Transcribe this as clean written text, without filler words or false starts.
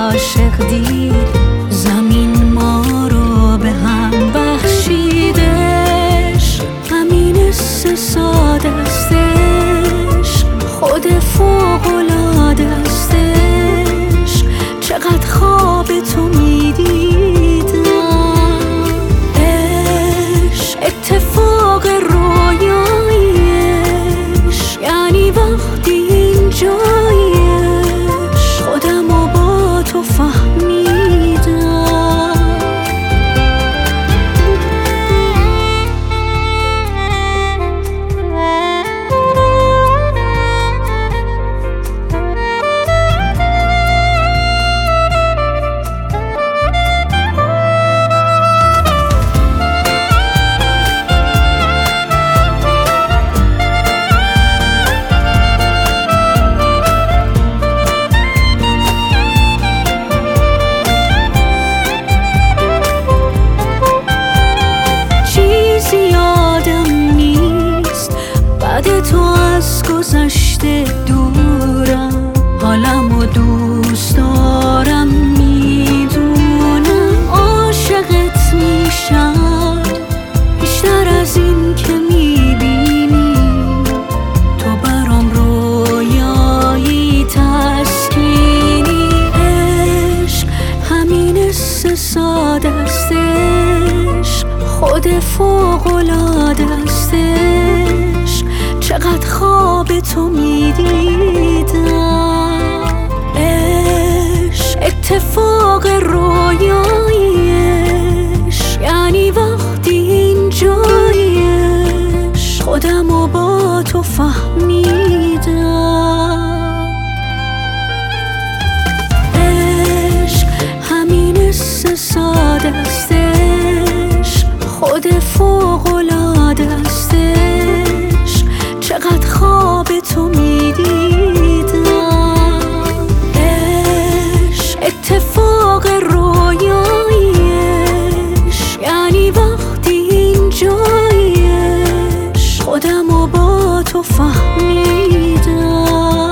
عاشق دید، زمین ما رو به هم بخشیدش. همین حس ساده استش، خود فوق‌العاده استش. چقدر خواب تو میدیدم، اتفاق رویایش یعنی وقتی اینجایش خودمو با تو فهمیدم. تو از گذشته دورم، حالمو دوست دارم، میدونم عاشقت میشم بیشتر از این که میبینی. تو برام رویایی تسکینی، عشق همین حس ساده استش، خود فوق‌العاده استش. چقدر خواب تو میدیدم، اتفاق رویایش یعنی وقتی اینجایش خودمو با تو فهمیدم. عشق همین حس ساده استش، خود فوق‌العاده استش. چقدر خواب تو میدیدم، اتفاق رویایش یعنی وقتی اینجایش خودمو با تو فهمیدم.